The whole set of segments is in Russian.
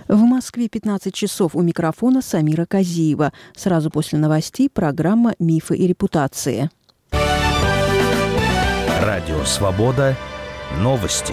В Москве 15 часов, у микрофона Самира Казиева. Сразу после новостей программа «Мифы и репутации». Радио «Свобода». Новости.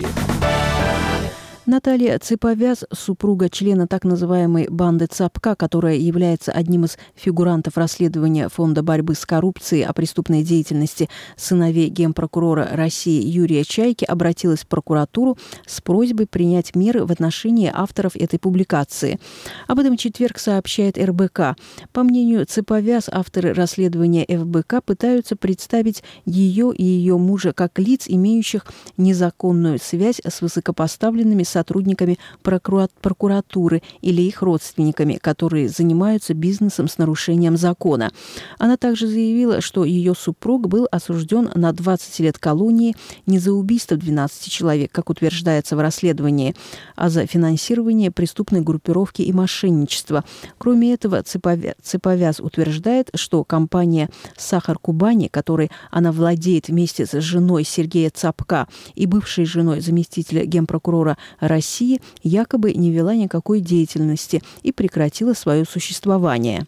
Наталья Цыповяз, супруга члена так называемой банды Цапка, которая является одним из фигурантов расследования Фонда борьбы с коррупцией о преступной деятельности сыновей генпрокурора России Юрия Чайки, обратилась в прокуратуру с просьбой принять меры в отношении авторов этой публикации. Об этом в четверг сообщает РБК. По мнению Цыповяз, авторы расследования ФБК пытаются представить ее и ее мужа как лиц, имеющих незаконную связь с высокопоставленными сотрудниками прокуратуры или их родственниками, которые занимаются бизнесом с нарушением закона. Она также заявила, что ее супруг был осужден на 20 лет колонии не за убийство 12 человек, как утверждается в расследовании, а за финансирование преступной группировки и мошенничество. Кроме этого, Цыповяз утверждает, что компания «Сахар Кубани», которой она владеет вместе с женой Сергея Цапка и бывшей женой заместителя генпрокурора России, якобы не вела никакой деятельности и прекратила свое существование.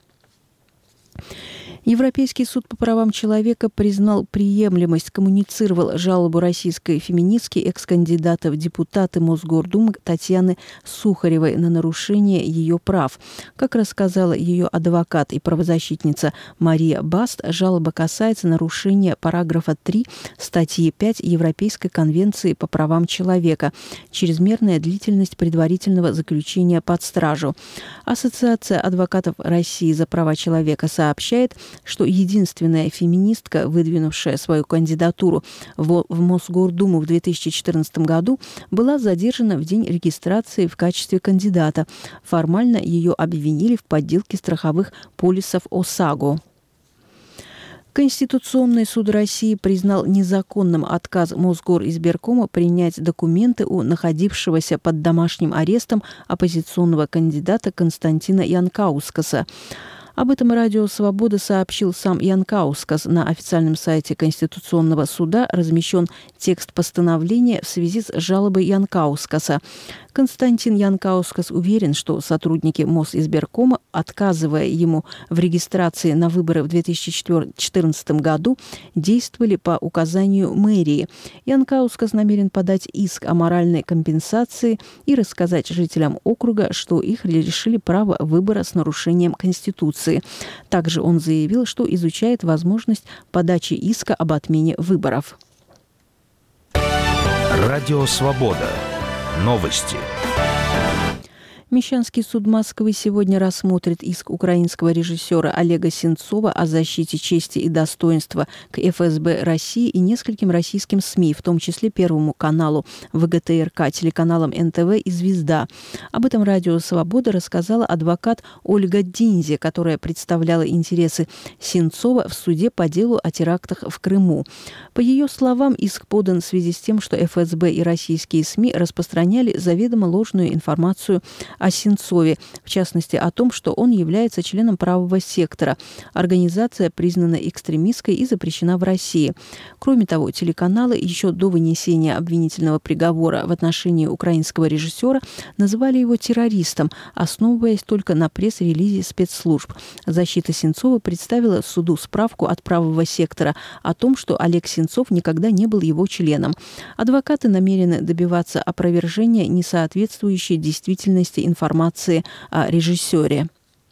Европейский суд по правам человека признал приемлемость, коммуницировал жалобу российской феминистки, экс-кандидата в депутаты Мосгордумы Татьяны Сухаревой на нарушение ее прав. Как рассказала ее адвокат и правозащитница Мария Баст, жалоба касается нарушения параграфа 3 статьи 5 Европейской конвенции по правам человека, чрезмерная длительность предварительного заключения под стражу. Ассоциация адвокатов России за права человека сообщает, что единственная феминистка, выдвинувшая свою кандидатуру в Мосгордуму в 2014 году, была задержана в день регистрации в качестве кандидата. Формально ее обвинили в подделке страховых полисов ОСАГО. Конституционный суд России признал незаконным отказ Мосгоризбиркома принять документы у находившегося под домашним арестом оппозиционного кандидата Константина Янкаускаса. Об этом радио «Свобода» сообщил сам Янкаускас. На официальном сайте Конституционного суда размещен текст постановления в связи с жалобой Янкаускаса. Константин Янкаускас уверен, что сотрудники Мосизбиркома, отказывая ему в регистрации на выборы в 2014 году, действовали по указанию мэрии. Янкаускас намерен подать иск о моральной компенсации и рассказать жителям округа, что их лишили права выбора с нарушением Конституции. Также он заявил, что изучает возможность подачи иска об отмене выборов. Радио «Свобода». Новости. Мещанский суд Москвы сегодня рассмотрит иск украинского режиссера Олега Сенцова о защите чести и достоинства к ФСБ России и нескольким российским СМИ, в том числе Первому каналу ВГТРК, телеканалам НТВ и «Звезда». Об этом радио «Свобода» рассказала адвокат Ольга Динзе, которая представляла интересы Сенцова в суде по делу о терактах в Крыму. По ее словам, иск подан в связи с тем, что ФСБ и российские СМИ распространяли заведомо ложную информацию о Сенцове, в частности о том, что он является членом правого сектора. Организация признана экстремистской и запрещена в России. Кроме того, телеканалы еще до вынесения обвинительного приговора в отношении украинского режиссера называли его террористом, основываясь только на пресс-релизе спецслужб. Защита Сенцова представила суду справку от правого сектора о том, что Олег Сенцов никогда не был его членом. Адвокаты намерены добиваться опровержения несоответствующей действительности информации о режиссере.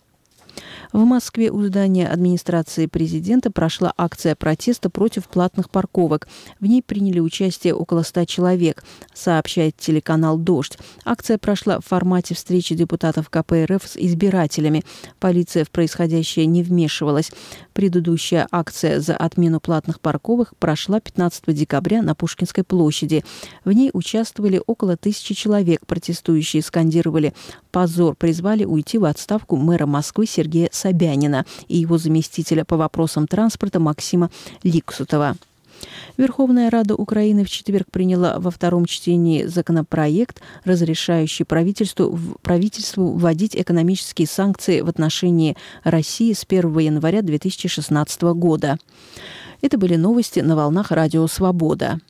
В Москве у здания администрации президента прошла акция протеста против платных парковок. В ней приняли участие около 100 человек, сообщает телеканал «Дождь». Акция прошла в формате встречи депутатов КПРФ с избирателями. Полиция в происходящее не вмешивалась. Предыдущая акция за отмену платных парковок прошла 15 декабря на Пушкинской площади. В ней участвовали около 1000 человек. Протестующие скандировали «Позор», призвали уйти в отставку мэра Москвы Сергея Собянина и его заместителя по вопросам транспорта Максима Ликсутова. Верховная Рада Украины в четверг приняла во втором чтении законопроект, разрешающий правительству вводить экономические санкции в отношении России с 1 января 2016 года. Это были новости на волнах радио «Свобода».